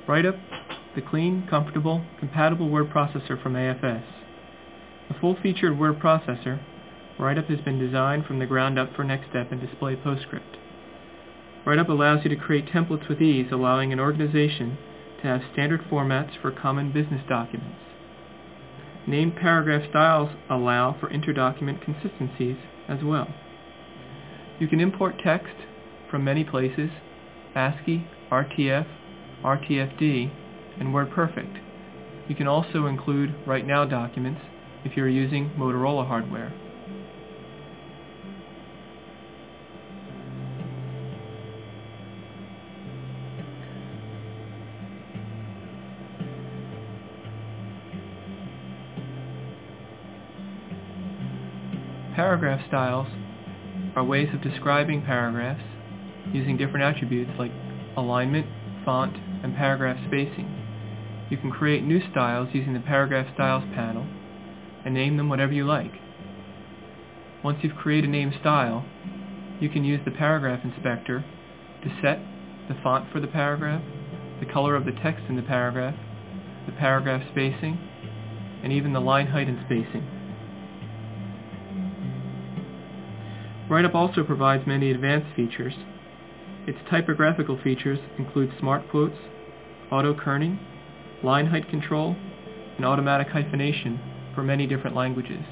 Write-Up, the clean, comfortable, compatible word processor from AFS. A full-featured word processor, Write-Up has been designed from the ground up for NextStep and Display PostScript. Write-Up allows you to create templates with ease, allowing an organization to have standard formats for common business documents. Named paragraph styles allow for inter-document consistencies as well. You can import text from many places: ASCII, RTF, RTFD, and WordPerfect. You can also include Write Now documents if you are using Motorola hardware. Paragraph styles are ways of describing paragraphs using different attributes like alignment, font, and paragraph spacing. You can create new styles using the Paragraph Styles panel and name them whatever you like. Once you've created a named style, you can use the Paragraph Inspector to set the font for the paragraph, the color of the text in the paragraph spacing, and even the line height and spacing. Write-Up also provides many advanced features. Its typographical features include smart quotes, auto-kerning, line height control, and automatic hyphenation for many different languages.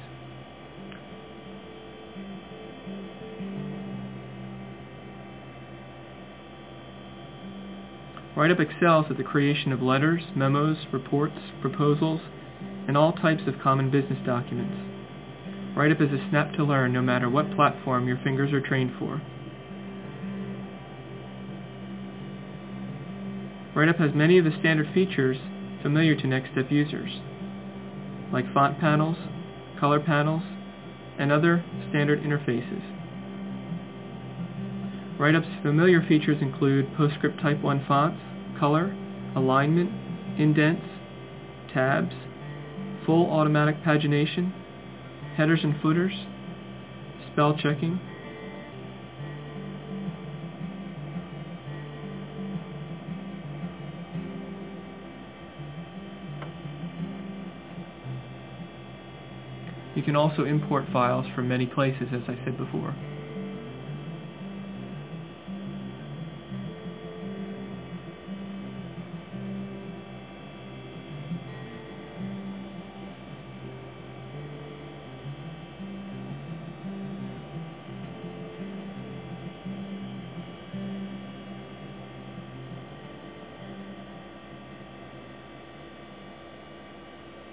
Write-Up excels at the creation of letters, memos, reports, proposals, and all types of common business documents. Write-Up is a snap to learn no matter what platform your fingers are trained for. Write-Up has many of the standard features familiar to NextStep users, like font panels, color panels, and other standard interfaces. Write-Up's familiar features include PostScript Type 1 fonts, color, alignment, indents, tabs, full automatic pagination, headers and footers, spell checking, you can also import files from many places, as I said before.